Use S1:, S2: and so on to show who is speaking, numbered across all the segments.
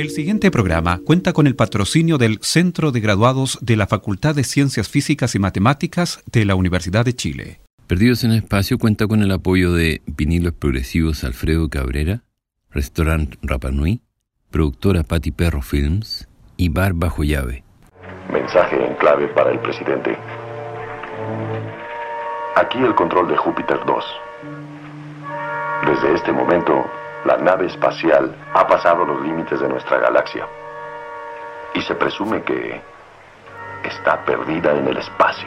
S1: El siguiente programa cuenta con el patrocinio del Centro de Graduados de la Facultad de Ciencias Físicas y Matemáticas de la Universidad de Chile.
S2: Perdidos en el Espacio cuenta con el apoyo de Vinilos Progresivos Alfredo Cabrera, Restaurant Rapa Nui, productora Pati Perro Films y Bar Bajo Llave.
S3: Mensaje en clave para el presidente. Aquí el control de Júpiter 2. Desde este momento, la nave espacial ha pasado los límites de nuestra galaxia y se presume que está perdida en el espacio.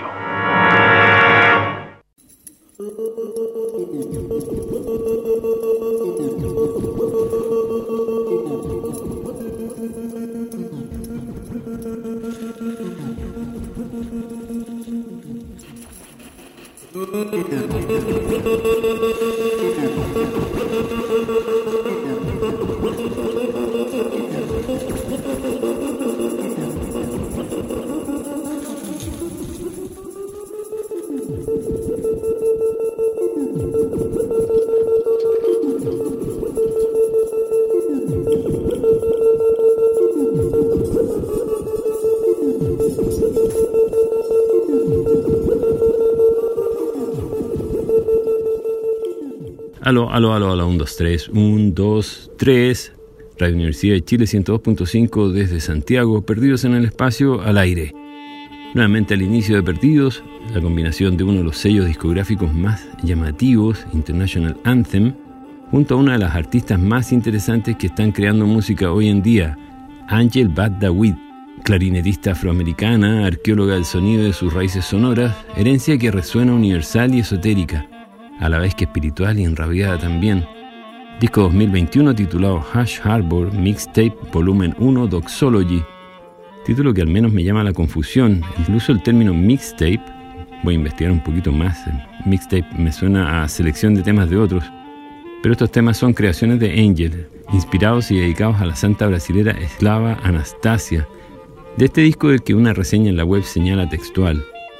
S2: Aló, 1, 2, 3, 1, 2, 3. Radio Universidad de Chile 102.5 desde Santiago, Perdidos en el Espacio al aire. Nuevamente al inicio de Perdidos, la combinación de uno de los sellos discográficos más llamativos, International Anthem, junto a una de las artistas más interesantes que están creando música hoy en día, Angel Bat Dawid, clarinetista afroamericana, arqueóloga del sonido de sus raíces sonoras, herencia que resuena universal y esotérica, a la vez que espiritual y enrabiada también. Disco 2021 titulado Hash Harbor Mixtape Volumen 1 Doxology, título que al menos me llama a la confusión. Incluso el término mixtape, voy a investigar un poquito más, mixtape me suena a selección de temas de otros, pero estos temas son creaciones de Angel, inspirados y dedicados a la santa brasilera eslava Anastasia, de este disco del que una reseña en la web señala textual: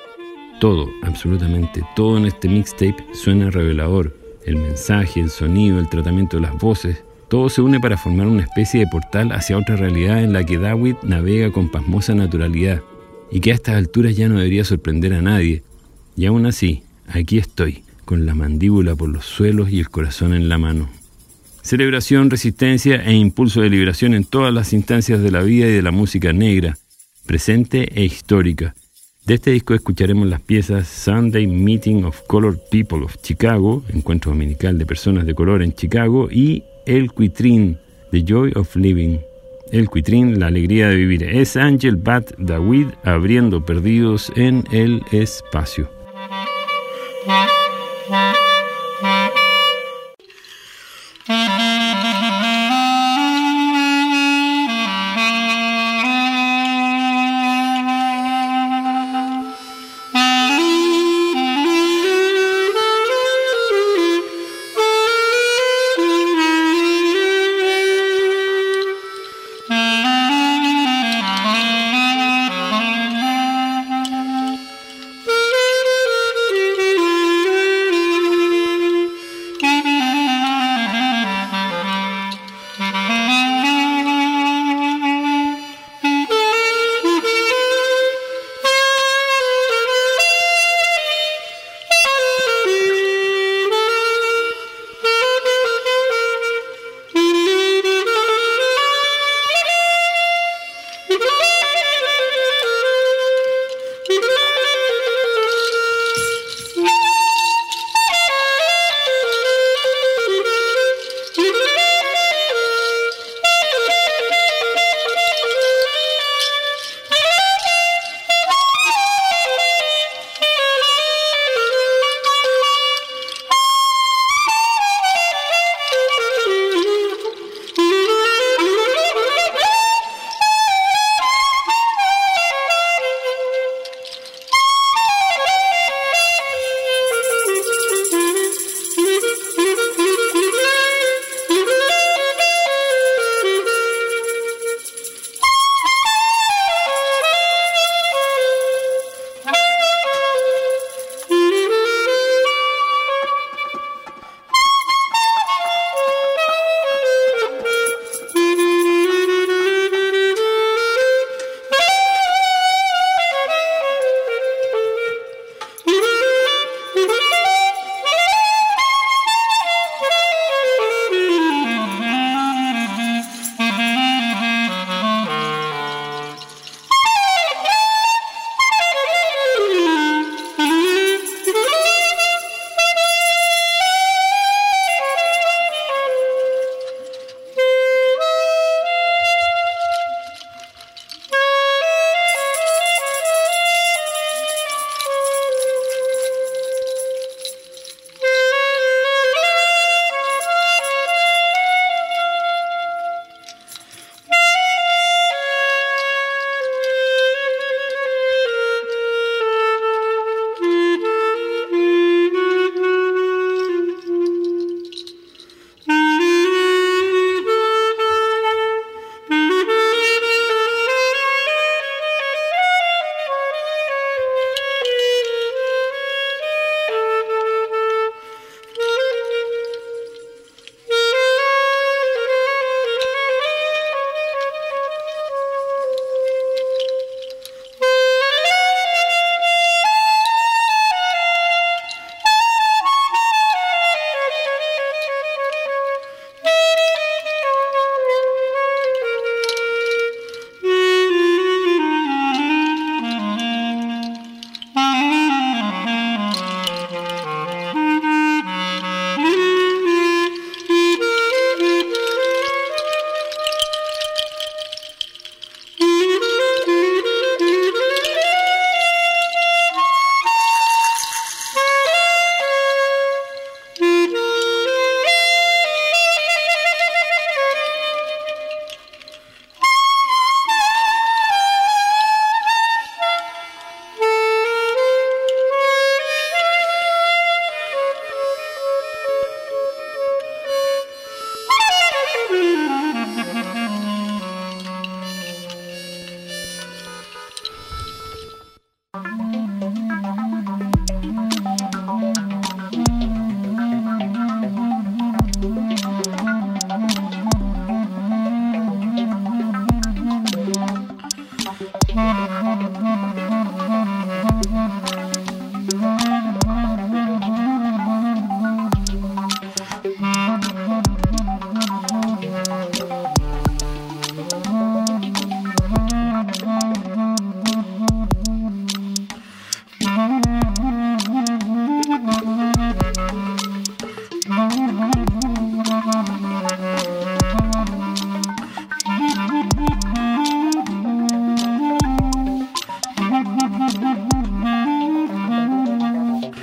S2: todo, absolutamente todo en este mixtape suena revelador. El mensaje, el sonido, el tratamiento de las voces, todo se une para formar una especie de portal hacia otra realidad en la que Dawid navega con pasmosa naturalidad y que a estas alturas ya no debería sorprender a nadie. Y aún así, aquí estoy, con la mandíbula por los suelos y el corazón en la mano. Celebración, resistencia e impulso de liberación en todas las instancias de la vida y de la música negra, presente e histórica. De este disco escucharemos las piezas Sunday Meeting of Colored People of Chicago, encuentro dominical de personas de color en Chicago, y El Cuitrín, The Joy of Living. El Cuitrín, la alegría de vivir. Es Angel Bat Dawid abriendo Perdidos en el Espacio.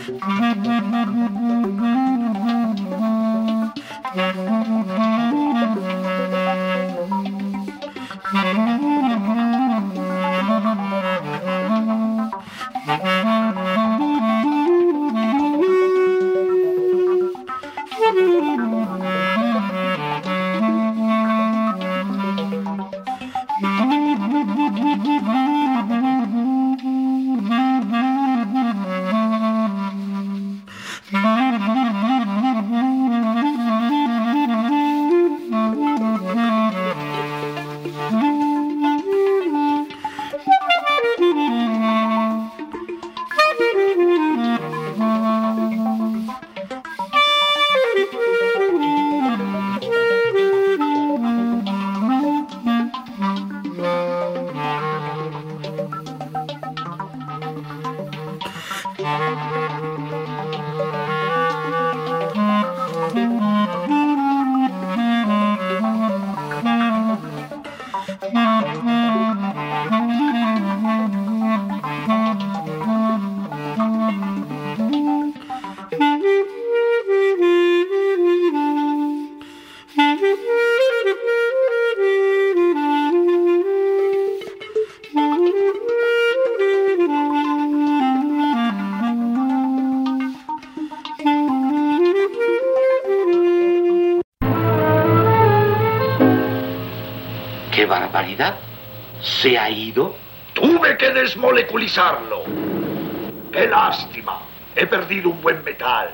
S4: ¡Qué barbaridad! ¿Se ha ido?
S5: Tuve que desmoleculizarlo. ¡Qué lástima! He perdido un buen metal.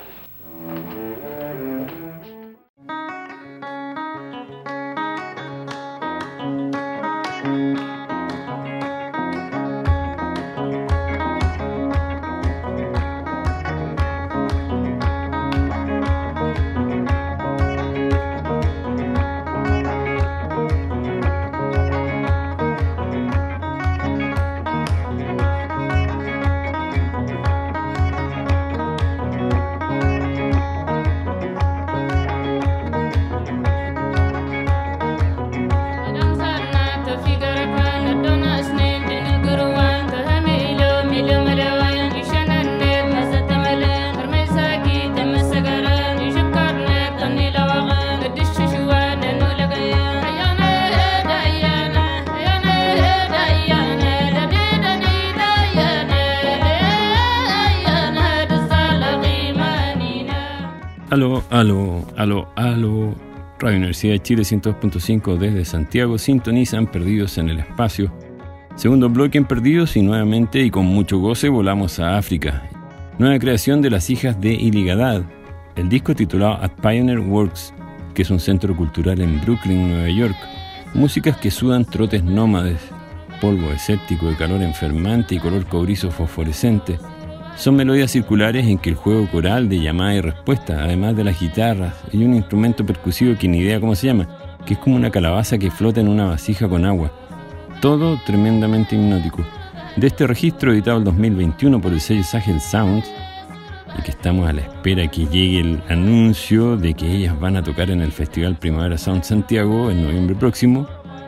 S2: Aló. Radio Universidad de Chile 102.5 desde Santiago. Sintonizan Perdidos en el Espacio. Segundo bloque en Perdidos y nuevamente y con mucho goce volamos a África. Nueva creación de las hijas de Iligadad. El disco titulado At Pioneer Works, que es un centro cultural en Brooklyn, Nueva York. Músicas que sudan trotes nómades, polvo escéptico de calor enfermante y color cobrizo fosforescente. Son melodías circulares en que el juego coral de llamada y respuesta, además de las guitarras y un instrumento percusivo que ni idea cómo se llama, que es como una calabaza que flota en una vasija con agua. Todo tremendamente hipnótico. De este registro editado en 2021 por el sello Sahel Sounds, y que estamos a la espera que llegue el anuncio de que ellas van a tocar en el Festival Primavera Sound Santiago en noviembre próximo,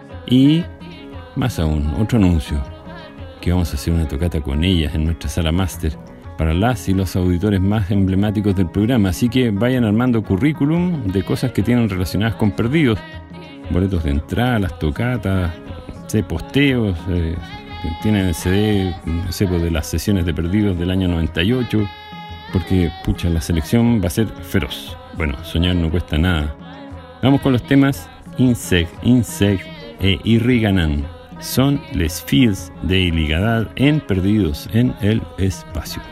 S2: y más aún, otro anuncio, que vamos a hacer una tocata con ellas en nuestra sala máster, para las y los auditores más emblemáticos del programa, así que vayan armando currículum de cosas que tienen relacionadas con Perdidos, boletos de entrada, las tocatas, posteos, tienen el CD, de las sesiones de Perdidos del año 98, porque la selección va a ser feroz. Bueno, soñar no cuesta nada. Vamos con los temas Insect e Irriganan. Son les Fields de Iligadad en Perdidos en el Espacio.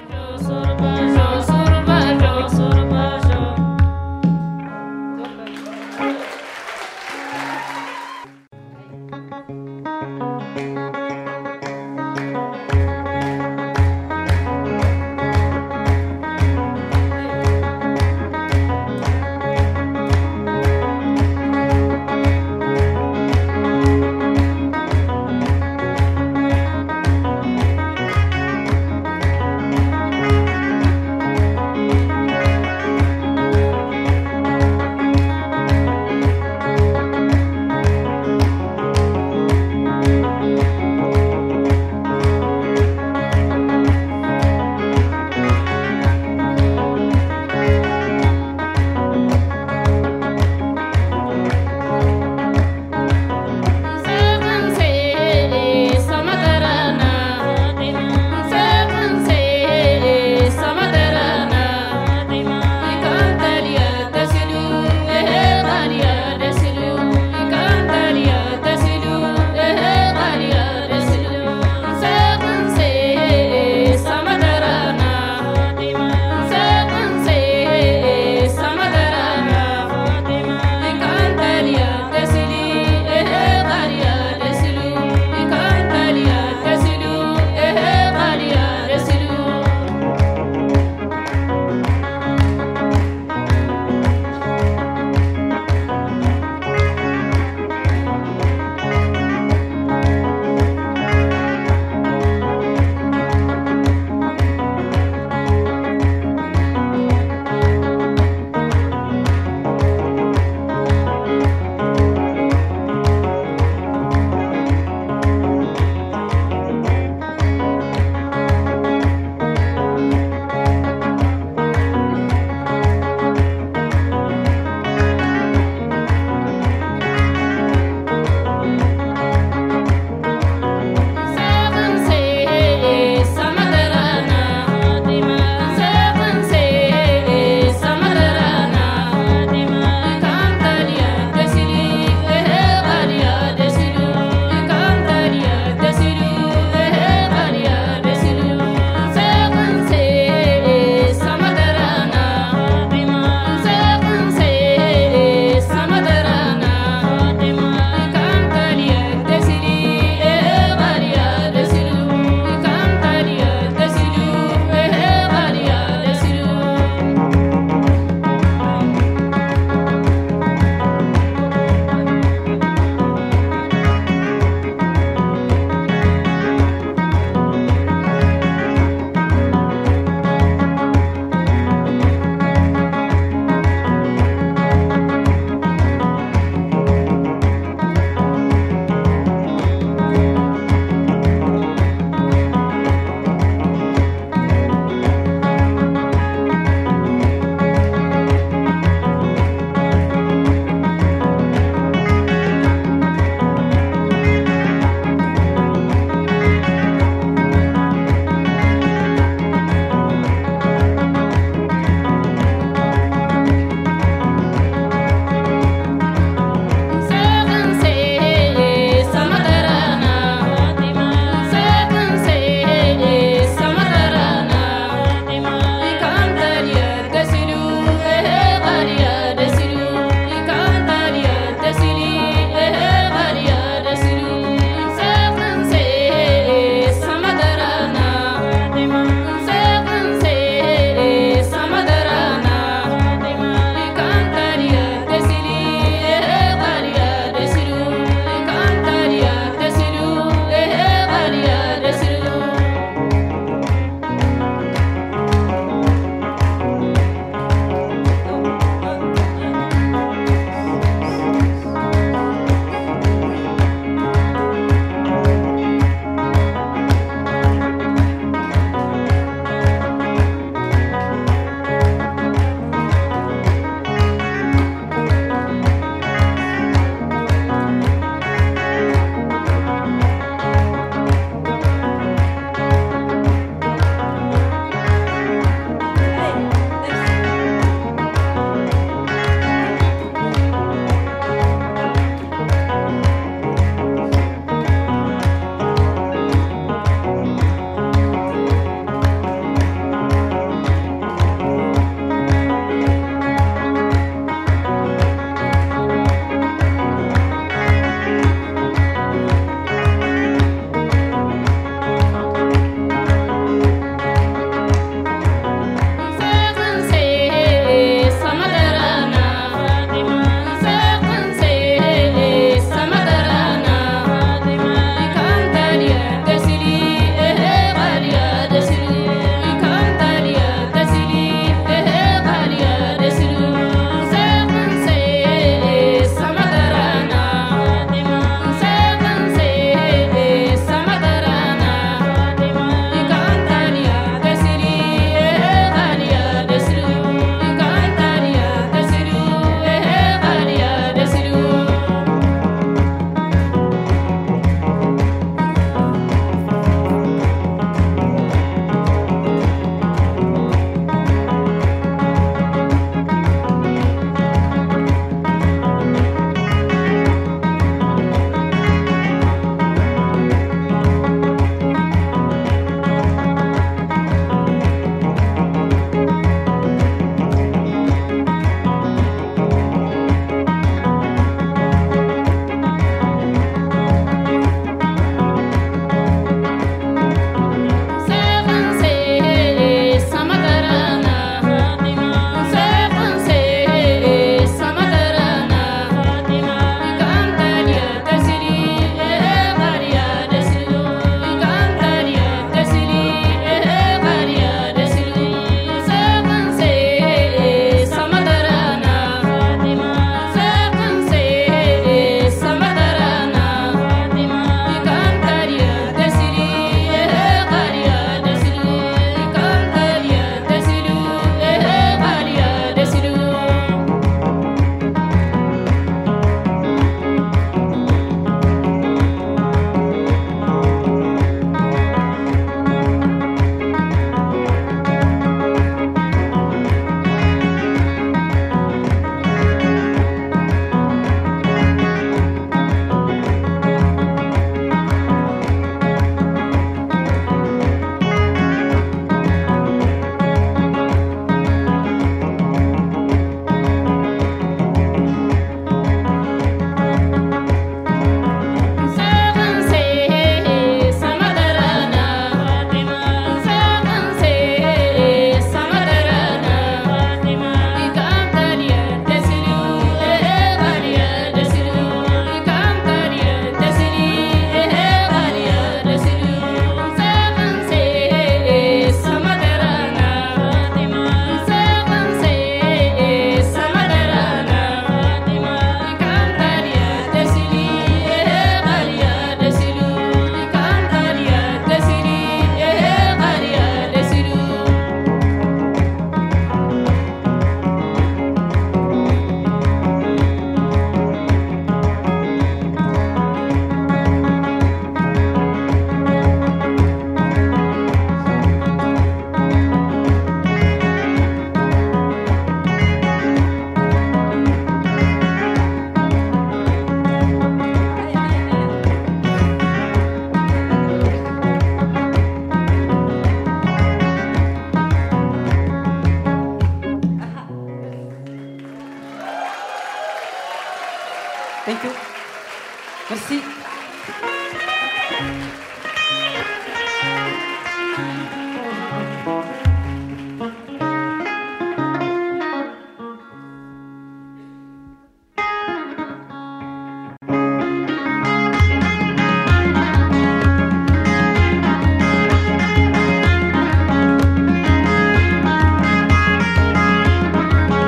S6: Thank you. Merci.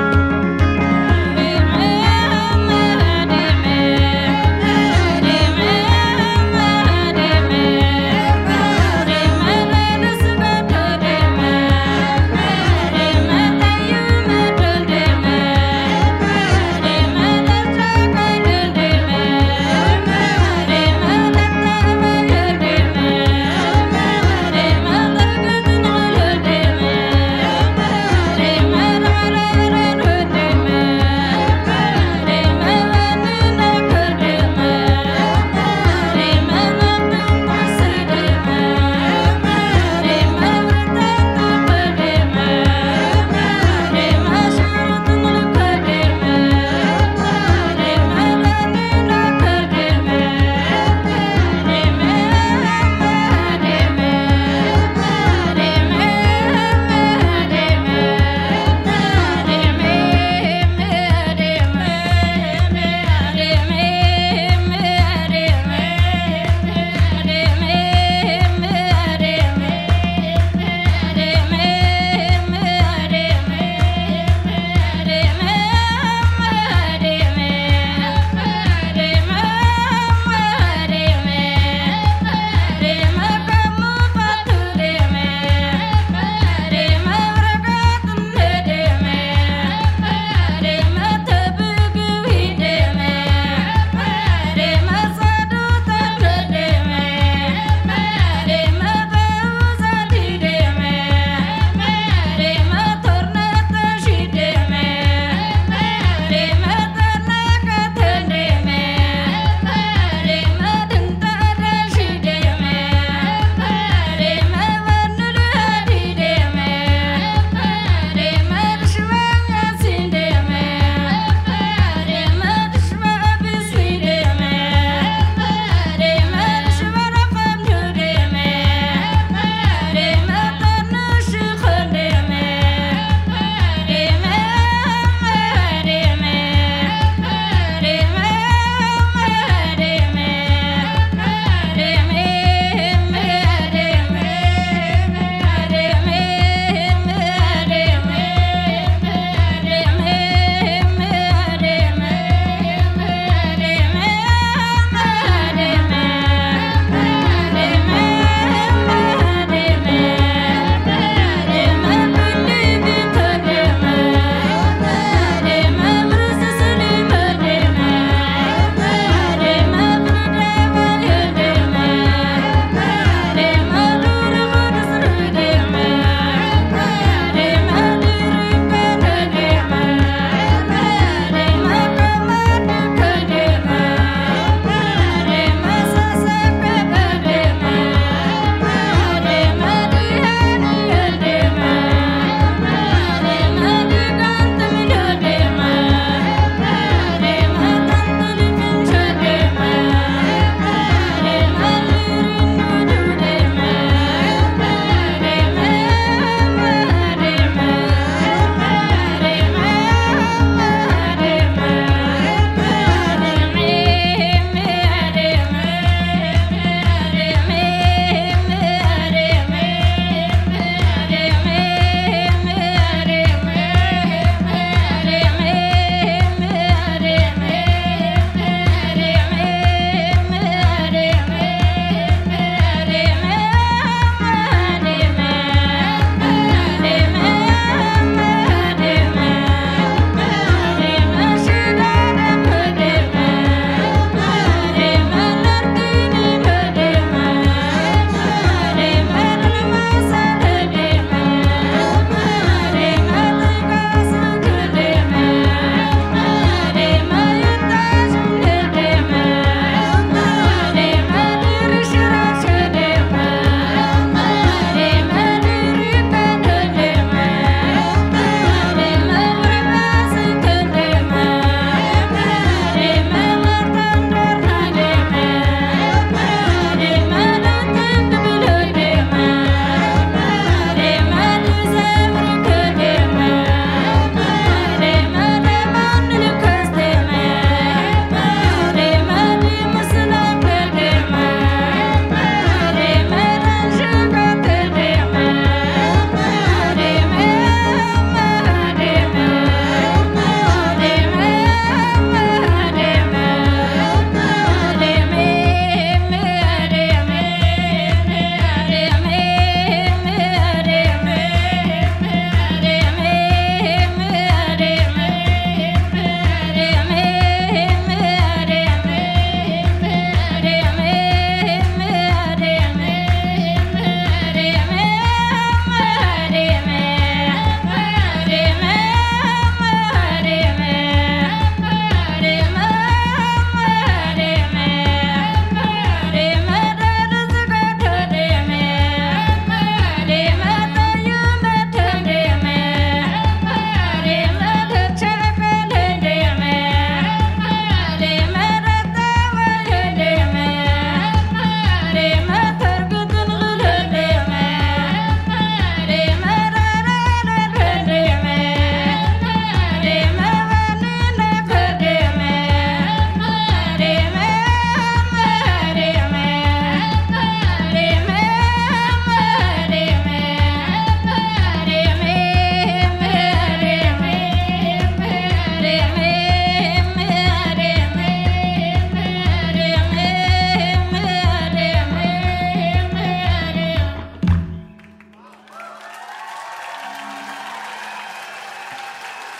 S7: Dime,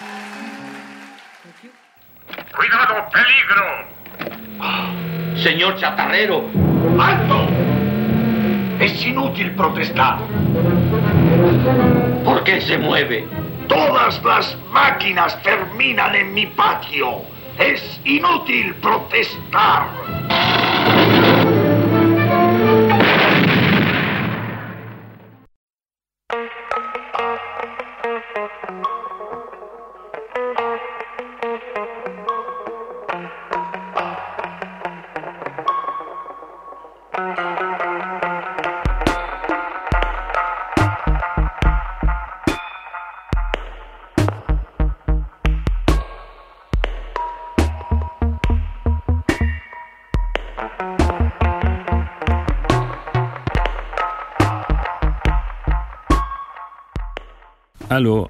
S5: ¡Cuidado, peligro!
S4: Señor chatarrero.
S5: ¡Alto! Es inútil protestar.
S4: ¿Por qué se mueve?
S5: Todas las máquinas terminan en mi patio. Es inútil protestar.
S2: Aló,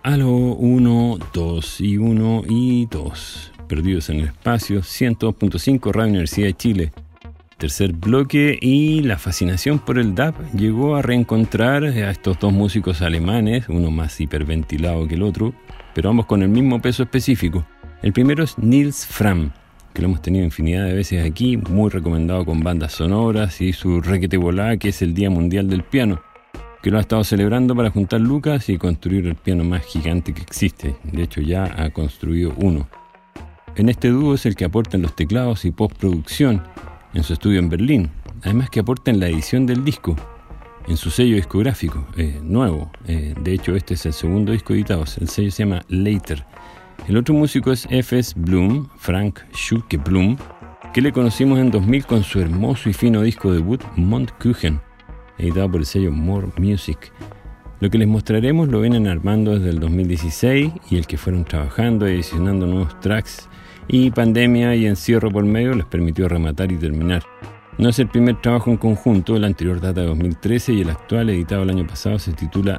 S2: 1, 2 y 1 y 2. Perdidos en el espacio, 102.5 Radio Universidad de Chile. Tercer bloque, y la fascinación por el dub llegó a reencontrar a estos dos músicos alemanes, uno más hiperventilado que el otro, pero ambos con el mismo peso específico. El primero es Nils Frahm, que lo hemos tenido infinidad de veces aquí, muy recomendado con bandas sonoras y su requete volá, que es el Día Mundial del Piano, que lo ha estado celebrando para juntar lucas y construir el piano más gigante que existe. De hecho, ya ha construido uno. En este dúo es el que aporta en los teclados y postproducción en su estudio en Berlín, además que aporta en la edición del disco, en su sello discográfico nuevo. De hecho, este es el segundo disco editado, el sello se llama Later. El otro músico es F.S. Blum, Frank Schuke Blum, que le conocimos en 2000 con su hermoso y fino disco debut Mondkuchen, editado por el sello More Music. Lo que les mostraremos lo vienen armando desde el 2016 y el que fueron trabajando y edicionando nuevos tracks, y pandemia y encierro por medio les permitió rematar y terminar. No es el primer trabajo en conjunto, el anterior data de 2013 y el actual, editado el año pasado, se titula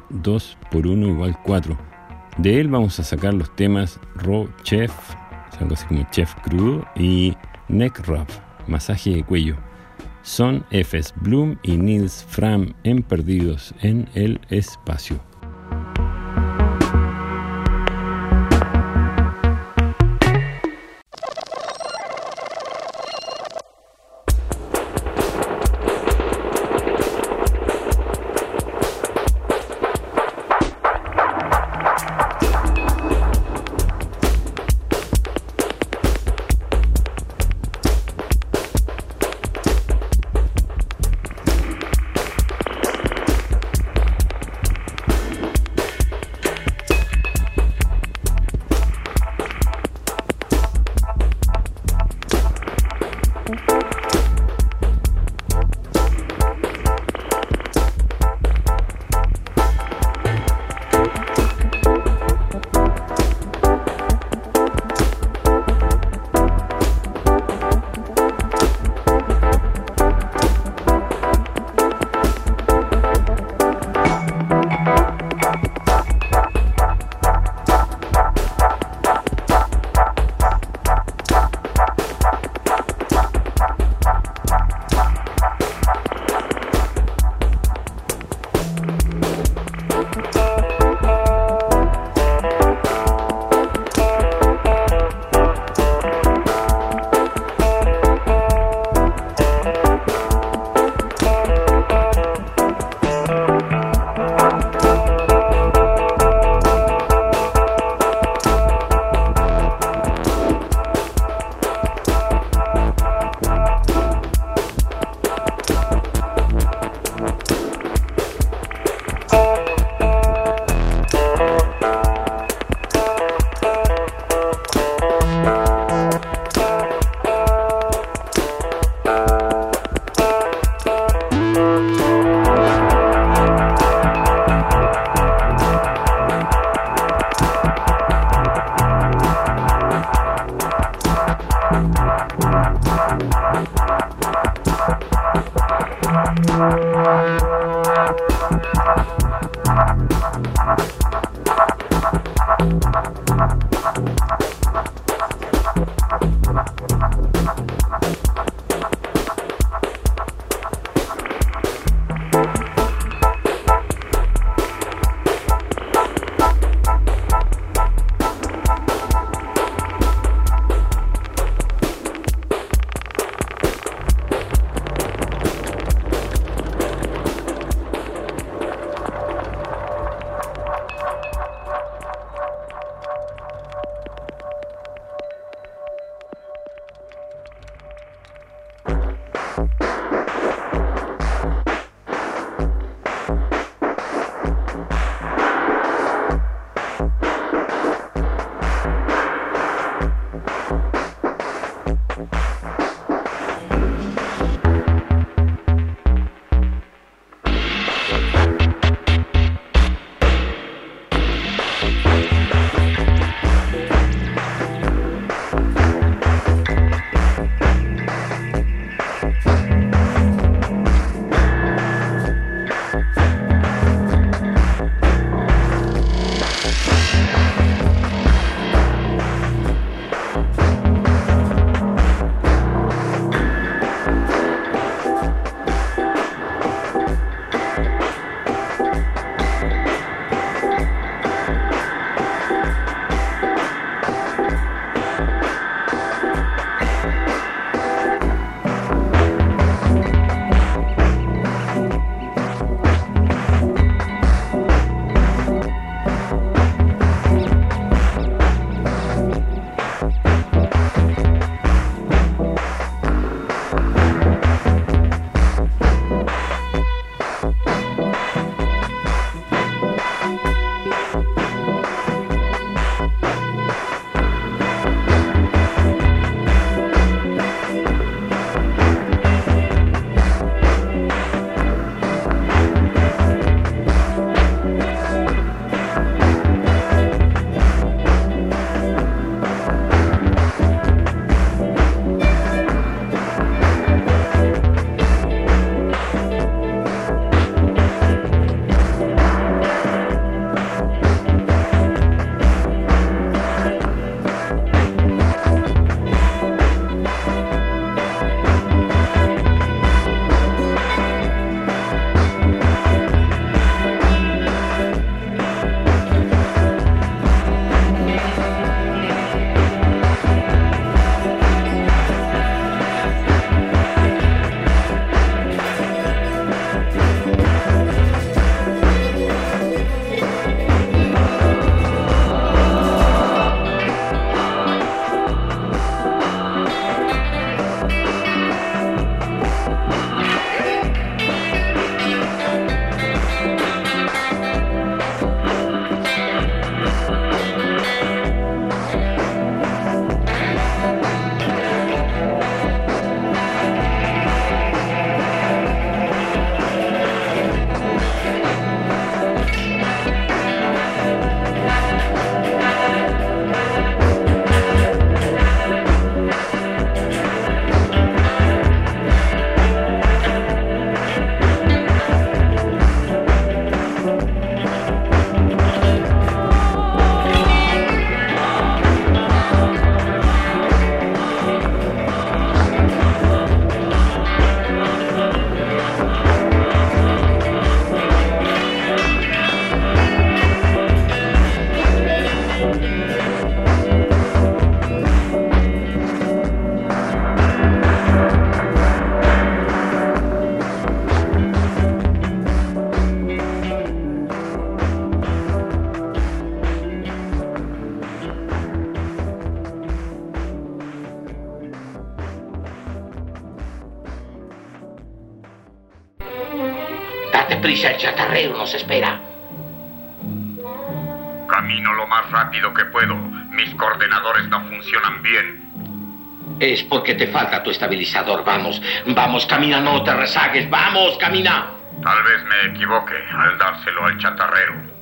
S2: 2x1 = 4. De él vamos a sacar los temas Raw Chef, algo así como chef crudo, y Neck Rub, masaje de cuello. Son F.S. Blum y Nils Frahm en Perdidos en el Espacio.
S4: prisa, el chatarrero nos espera.
S7: Camino lo más rápido que puedo. Mis coordenadores no funcionan bien.
S4: Es porque te falta tu estabilizador. Vamos, vamos, camina, no te rezagues. Vamos, camina.
S7: Tal vez me equivoque al dárselo al chatarrero.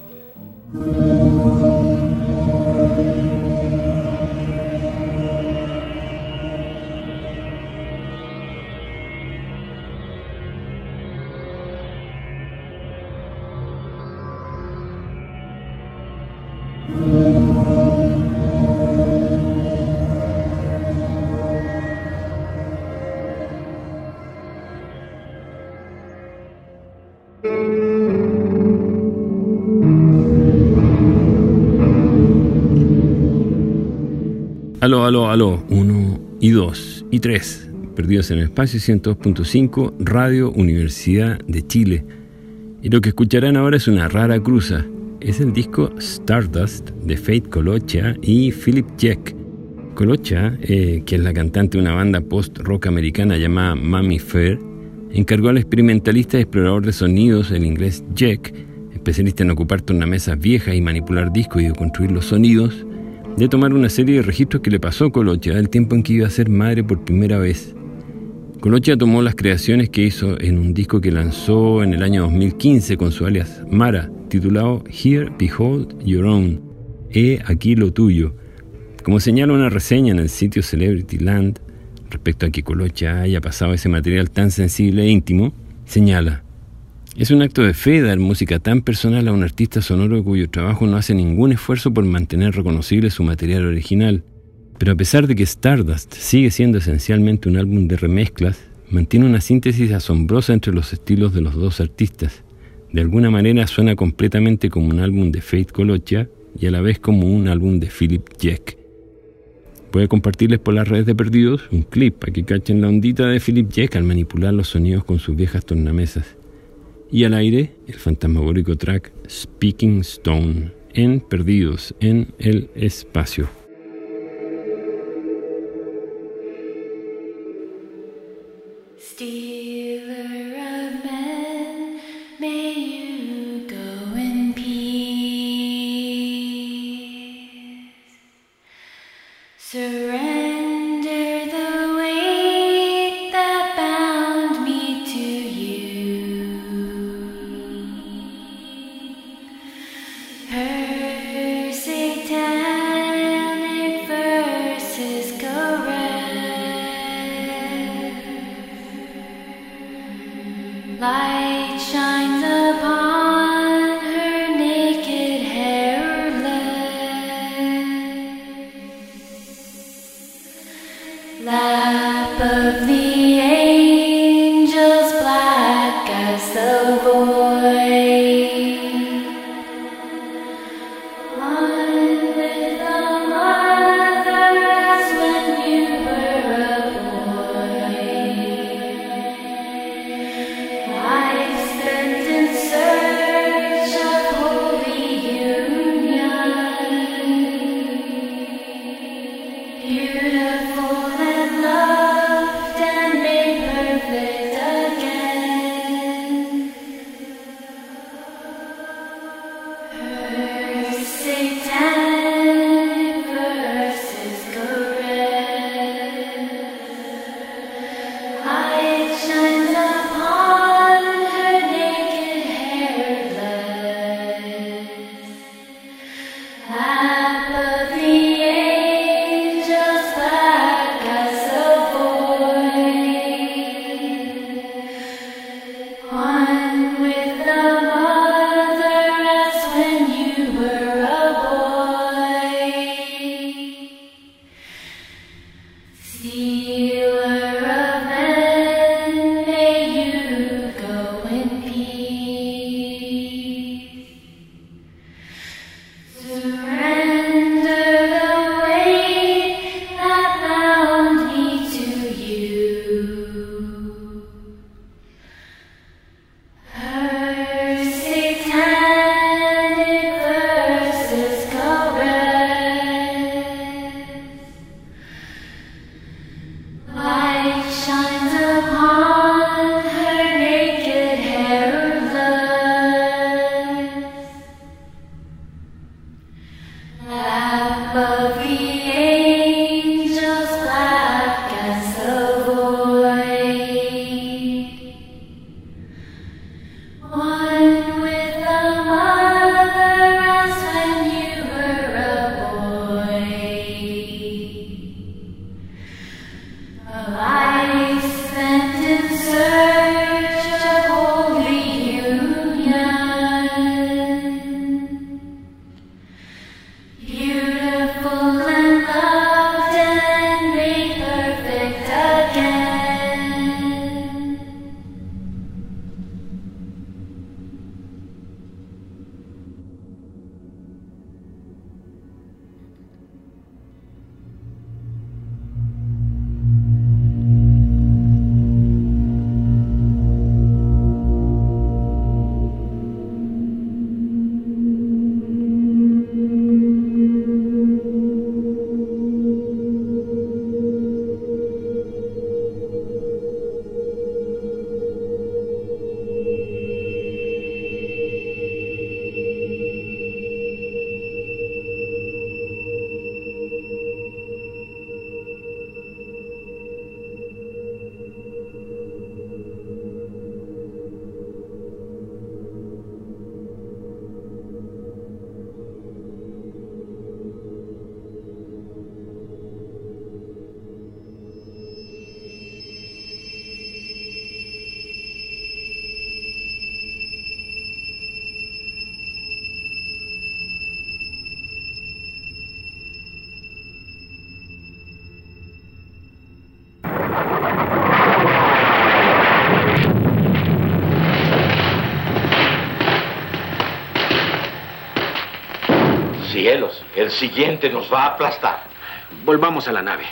S2: Aló, 1 y 2 y 3, perdidos en el espacio 102.5, Radio Universidad de Chile. Y lo que escucharán ahora es una rara cruza. Es el disco Stardust de Faith Colocha y Philip Jack. Colocha, que es la cantante de una banda post-rock americana llamada Mammy Fair, encargó al experimentalista y explorador de sonidos, el inglés Jack, especialista en ocupar tornamesas viejas y manipular discos y de construir los sonidos, de tomar una serie de registros que le pasó a Colocha el tiempo en que iba a ser madre por primera vez. Colocha tomó las creaciones que hizo en un disco que lanzó en el año 2015 con su alias Mara, titulado Here Behold Your Own, aquí lo tuyo. Como señala una reseña en el sitio Celebrity Land respecto a que Colocha haya pasado ese material tan sensible e íntimo, señala: es un acto de fe dar música tan personal a un artista sonoro cuyo trabajo no hace ningún esfuerzo por mantener reconocible su material original. Pero a pesar de que Stardust sigue siendo esencialmente un álbum de remezclas, mantiene una síntesis asombrosa entre los estilos de los dos artistas. De alguna manera suena completamente como un álbum de Faith Colocha y a la vez como un álbum de Philip Jack. Voy a compartirles por las redes de Perdidos un clip para que cachen la ondita de Philip Jack al manipular los sonidos con sus viejas tornamesas. Y al aire, el fantasmagórico track Speaking Stone, en Perdidos en el Espacio.
S8: Stealer of men, may you go in peace. Surrender the weight that bound me to you. Her satanic verses go red. Light shines upon her naked hairless. Lap of the angels black as the void. One with the mother as when you were a boy. Life spent in search of holy union. Beautiful and loved and made perfect again. Her satanic verses go red. Light shines upon her naked hairless. Lap of the angels
S4: El siguiente nos va a aplastar.
S9: Volvamos a la nave.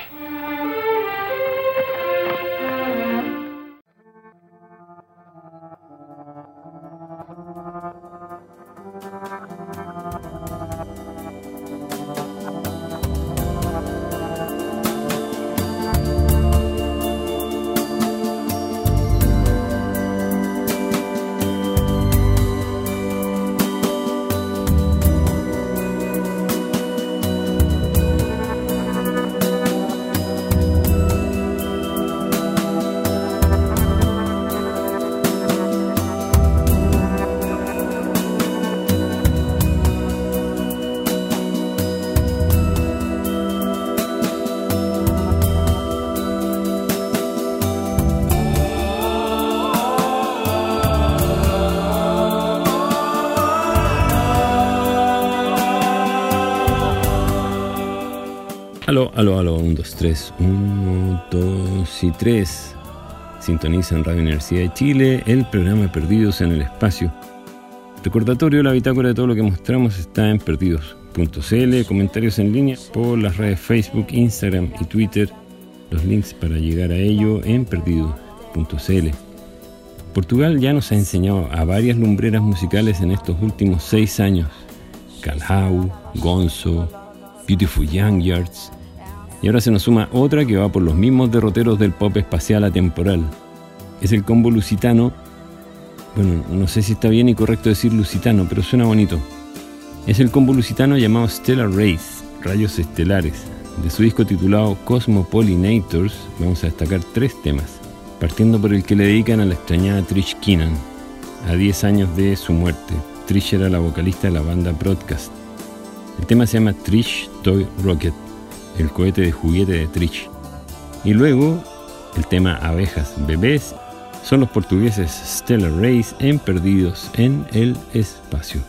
S2: Aló, 1, 2, 3, 1, 2 y 3. Sintonizan Radio Universidad de Chile, el programa Perdidos en el Espacio. Recordatorio, la bitácora de todo lo que mostramos está en perdidos.cl, comentarios en línea por las redes Facebook, Instagram y Twitter. Los links para llegar a ello en perdidos.cl. Portugal ya nos ha enseñado a varias lumbreras musicales en estos últimos 6 años. Calhau, Gonzo, Beautiful Young Yards. Y ahora se nos suma otra que va por los mismos derroteros del pop espacial atemporal. Es el combo lusitano. Bueno, no sé si está bien y correcto decir lusitano, pero suena bonito. Es el combo lusitano llamado Stellar Rays, Rayos Estelares. De su disco titulado Cosmopollinators vamos a destacar 3 temas, partiendo por el que le dedican a la extrañada Trish Keenan, a 10 años de su muerte. Trish era la vocalista de la banda Broadcast. El tema se llama Trish Toy Rocket, el cohete de juguete de Trish. Y luego, el tema Abejas Bebés, son los portugueses Stellar Rays en Perdidos en el Espacio.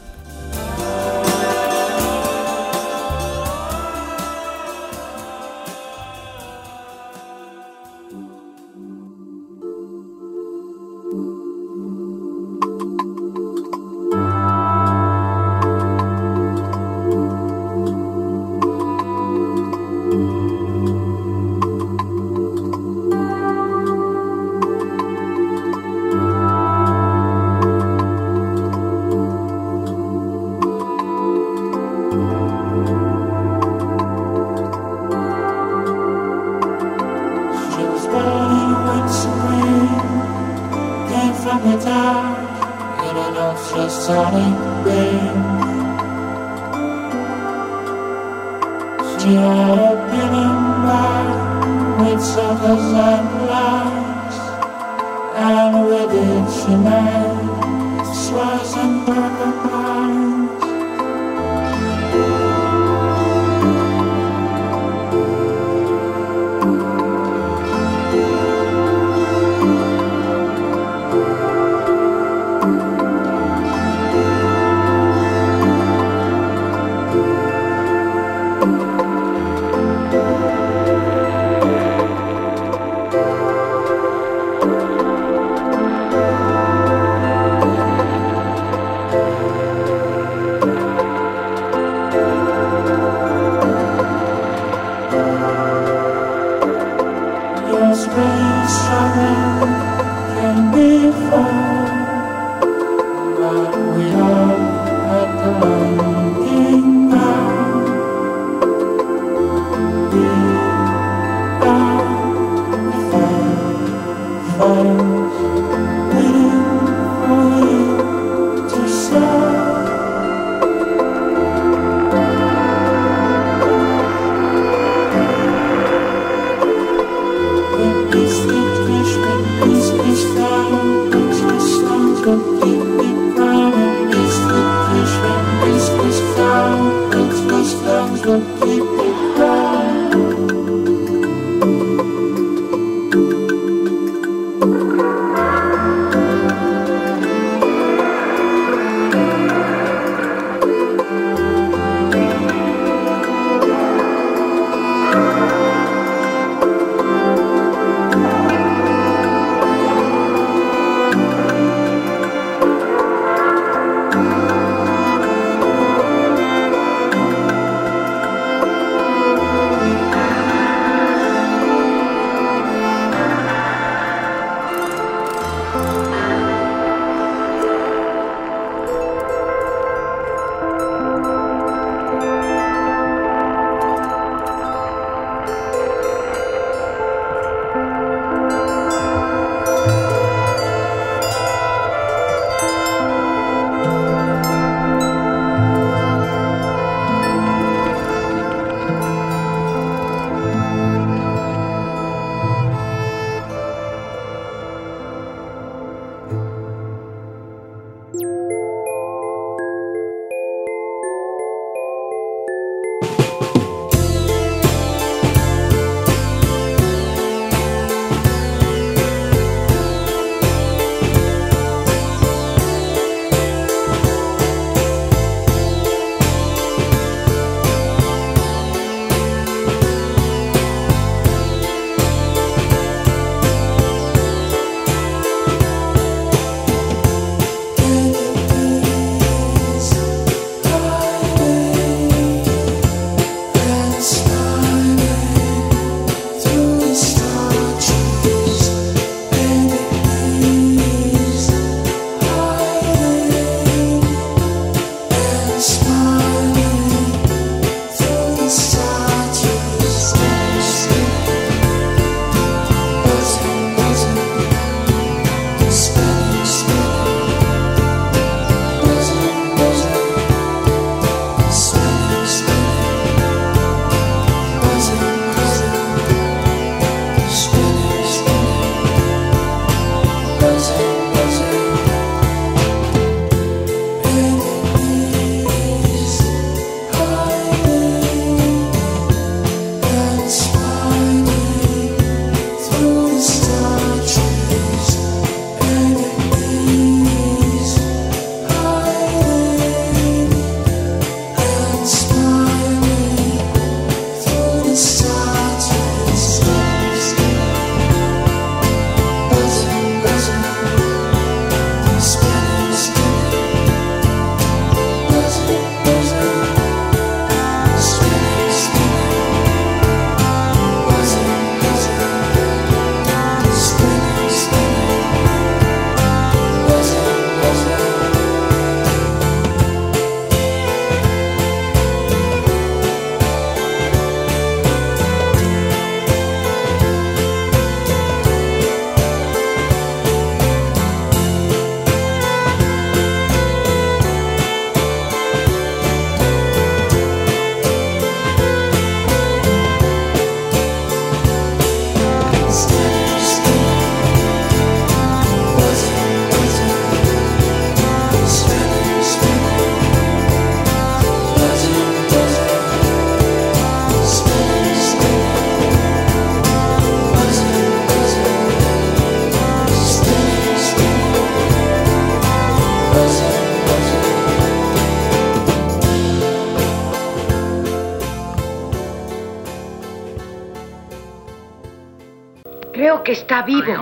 S9: Creo que está vivo.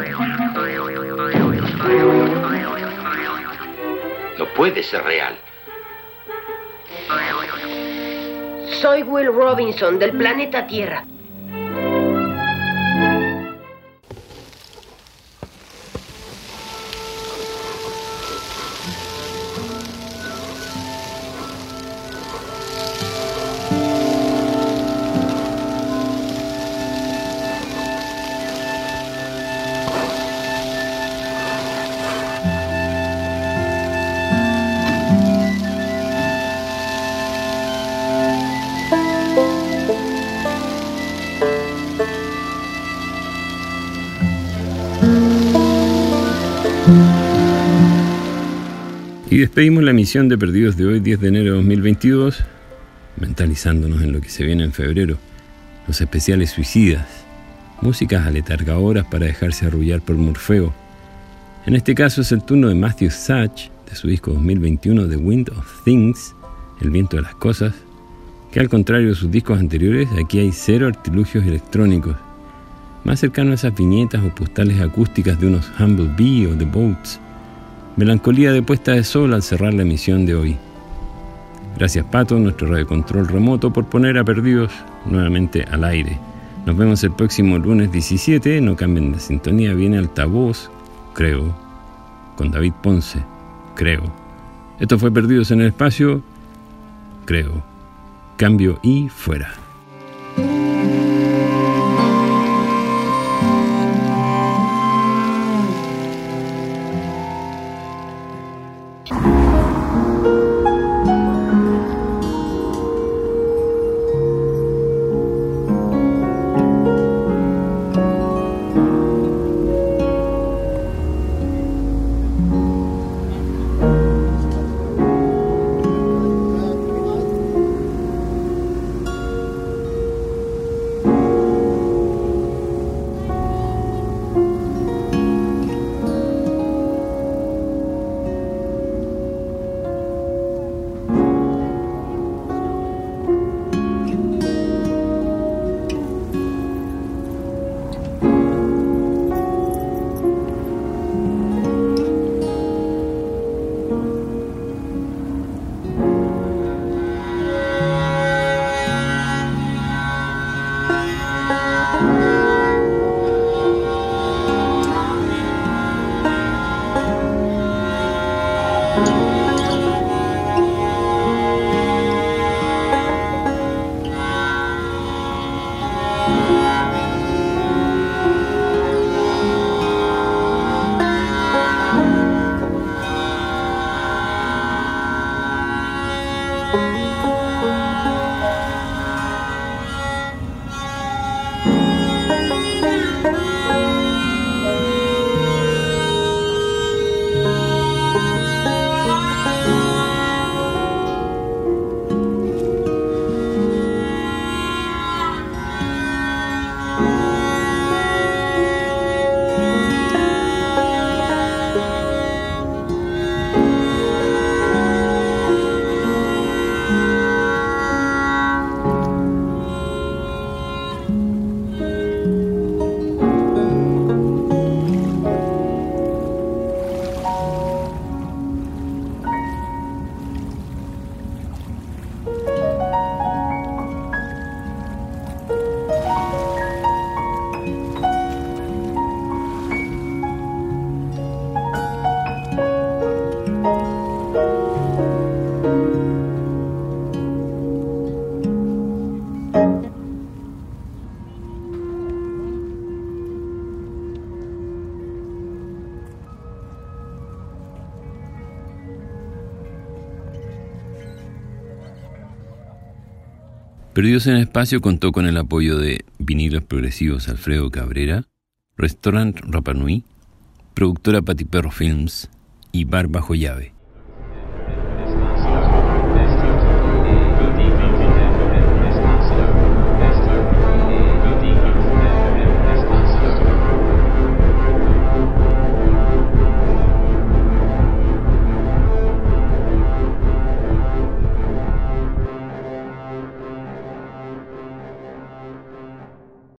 S4: No puede ser real.
S9: Soy Will Robinson, del planeta Tierra.
S2: Y despedimos la emisión de Perdidos de hoy, 10 de enero de 2022, mentalizándonos en lo que se viene en febrero, los especiales suicidas, músicas aletargadoras para dejarse arrullar por Morfeo. En este caso es el turno de Matthew Sachs, de su disco 2021 The Wind of Things, El viento de las cosas, que al contrario de sus discos anteriores, aquí hay cero artilugios electrónicos, más cercano a esas viñetas o postales acústicas de unos Humble Bee o The Boats. Melancolía de puesta de sol al cerrar la emisión de hoy. Gracias, Pato, nuestro radiocontrol remoto, por poner a Perdidos nuevamente al aire. Nos vemos el próximo lunes 17. No cambien de sintonía. Viene Altavoz, creo, con David Ponce, creo. Esto fue Perdidos en el Espacio, creo. Cambio y fuera. Perdidos en el Espacio contó con el apoyo de Vinilos Progresivos Alfredo Cabrera, Restaurant Rapa Nui, productora Pati Perro Films y Bar Bajo Llave.